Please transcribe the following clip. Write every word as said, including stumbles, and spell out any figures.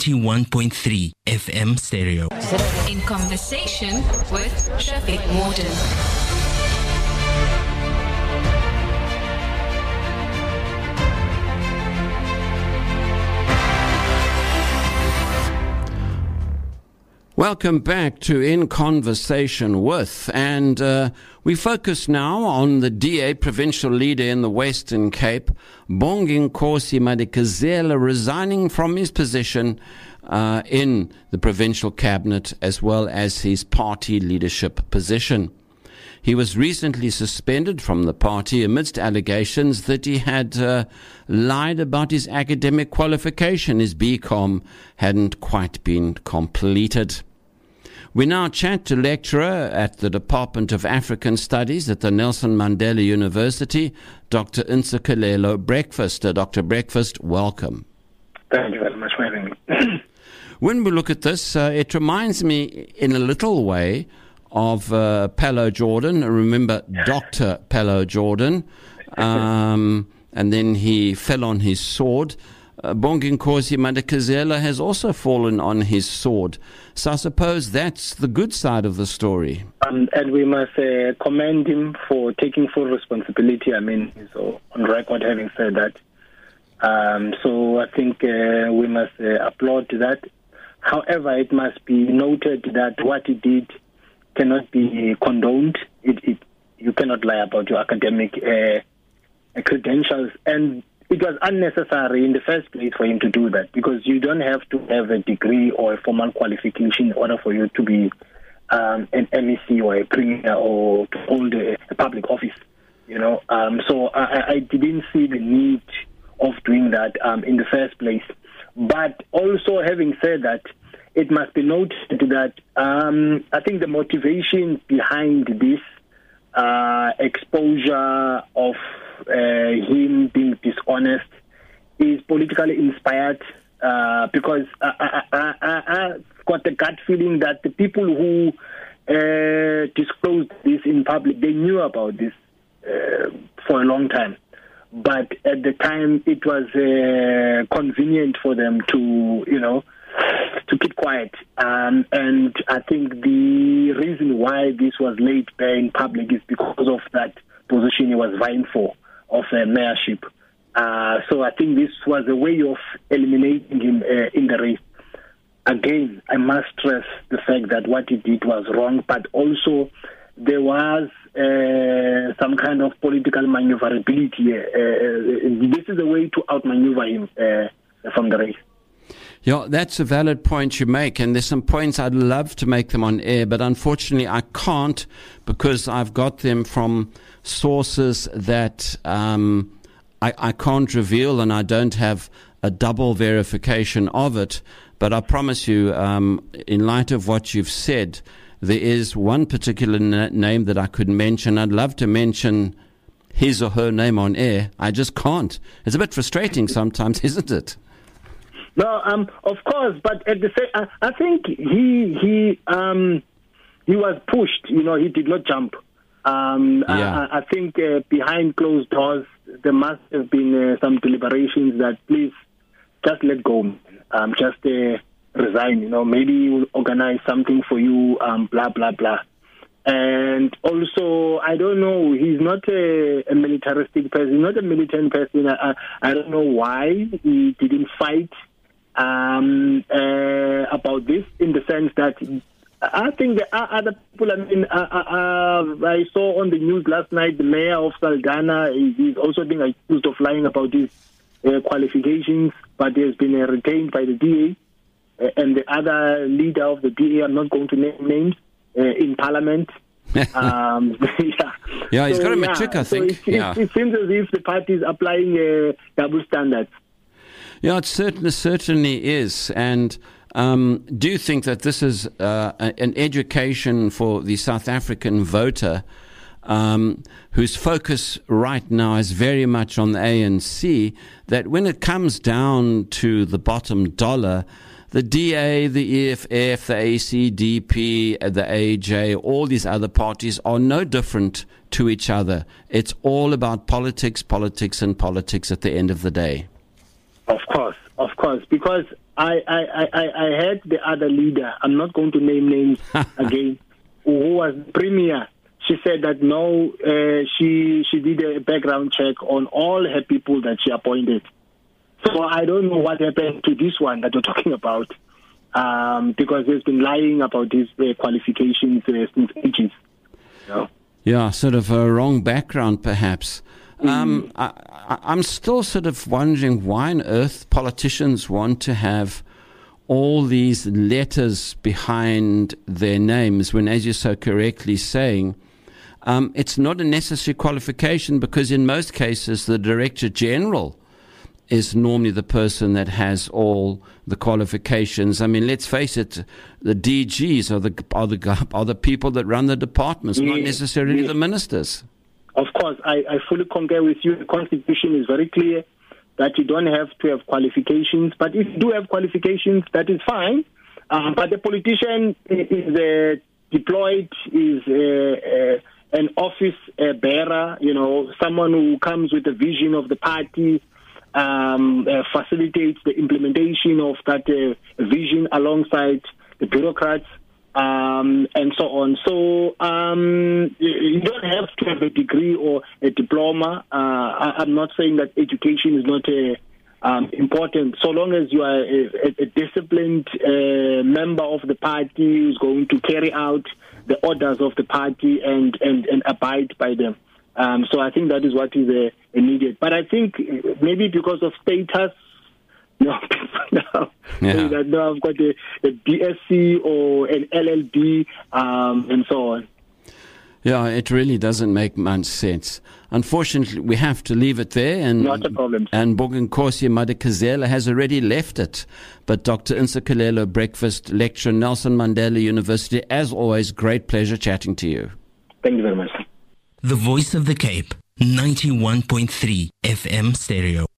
ninety-one point three F M stereo. In conversation with Shafiq Morton. Welcome back to In Conversation With, and uh, we focus now on the D A provincial leader in the Western Cape, Bonginkosi Madikizela, resigning from his position uh, in the provincial cabinet as well as his party leadership position. He was recently suspended from the party amidst allegations that he had uh, lied about his academic qualification. His B Com hadn't quite been completed. We now chat to lecturer at the Department of African Studies at the Nelson Mandela University, Doctor Ntsikelelo Breakfast. Uh, Doctor Breakfast, welcome. Thank you very much for having me. When we look at this, uh, it reminds me in a little way of uh, Pello Jordan. Remember Doctor Pello Jordan, um, and then he fell on his sword. Uh, Bonginkosi Madikizela has also fallen on his sword. So I suppose that's the good side of the story. Um, and we must uh, commend him for taking full responsibility. I mean, he's on record having said that. Um, so I think uh, we must uh, applaud to that. However, it must be noted that what he did cannot be condoned. It, it, you cannot lie about your academic uh, credentials. And it was unnecessary in the first place for him to do that, because you don't have to have a degree or a formal qualification in order for you to be um, an M E C or a premier or to hold a, a public office. You know, um, so I, I didn't see the need of doing that um, in the first place. But also, having said that, it must be noted that um, I think the motivation behind this uh, exposure of Uh, him being dishonest is politically inspired uh, because I, I, I, I got the gut feeling that the people who uh, disclosed this in public, they knew about this uh, for a long time. But at the time, it was uh, convenient for them to, you know, to keep quiet. Um, and I think the reason why this was laid bare in public is because of that position he was vying for, of uh, mayorship. Uh, so I think this was a way of eliminating him uh, in the race. Again, I must stress the fact that what he did was wrong, but also there was uh, some kind of political maneuverability. Uh, this is a way to outmaneuver him uh, from the race. Yeah, that's a valid point you make, and there's some points I'd love to make them on air, but unfortunately I can't because I've got them from sources that um, I, I can't reveal, and I don't have a double verification of it. But I promise you, um, in light of what you've said, there is one particular na- name that I could mention. I'd love to mention his or her name on air. I just can't. It's a bit frustrating sometimes, isn't it? No, um, of course, but at the same, I, I think he he um, he was pushed. You know, he did not jump. Um, yeah. I, I think uh, behind closed doors, there must have been uh, some deliberations that please just let go, um, just uh, resign. You know, maybe we'll organize something for you. Um, blah blah blah. And also, I don't know, he's not a, a militaristic person. He's not a militant person. I, I, I don't know why he didn't fight Um, uh, about this, in the sense that I think there are other people. I mean, uh, uh, I saw on the news last night the mayor of Saldanha is also being accused of lying about his uh, qualifications, but he has been uh, retained by the D A, uh, and the other leader of the D A, I'm not going to name names, uh, in Parliament. um, yeah, yeah, he's so, got a yeah, matric, I think. So it, yeah. it, it seems as if the party is applying uh, double standards. Yeah, it certainly, certainly is. And um, do you think that this is uh, an education for the South African voter um, whose focus right now is very much on the A N C, that when it comes down to the bottom dollar, the D A, the E F F, the A C D P, the A J, all these other parties are no different to each other. It's all about politics, politics, and politics at the end of the day. Of course, Of course, because I, I, I, I heard the other leader, I'm not going to name names again, who was premier. She said that no, uh, she she did a background check on all her people that she appointed. So I don't know what happened to this one that you're talking about, um, because he's been lying about his uh, qualifications uh, since ages. You know? Yeah, sort of a wrong background, perhaps. Mm. Um, I, I, I'm still sort of wondering why on earth politicians want to have all these letters behind their names when, as you're so correctly saying, um, it's not a necessary qualification, because in most cases the Director General is normally the person that has all the qualifications. I mean, let's face it, the D Gs are the are the are the people that run the departments, yes, not necessarily yes. the ministers. Of course, I, I fully concur with you. The Constitution is very clear that you don't have to have qualifications, but if you do have qualifications, that is fine. Um, but the politician is uh, deployed, is uh, uh, an office uh, bearer, you know, someone who comes with a vision of the party, um, uh, facilitates the implementation of that uh, vision alongside the bureaucrats, um, and so on. So um, you don't have to have a degree or a diploma. Uh, I, I'm not saying that education is not a Um, important, so long as you are a, a disciplined uh, member of the party who's going to carry out the orders of the party and, and, and abide by them. Um, so I think that is what is uh, immediate. But I think maybe because of status, you know, people now yeah. say that no, I've got a, a B S c or an L L B, um, and so on. Yeah, it really doesn't make much sense. Unfortunately, we have to leave it there. And, Not a problem. And Bonginkosi Madikizela has already left it. But Doctor Ntsikelelo, Breakfast Lecturer, Nelson Mandela University, as always, great pleasure chatting to you. Thank you very much. The Voice of the Cape, ninety-one point three F M stereo.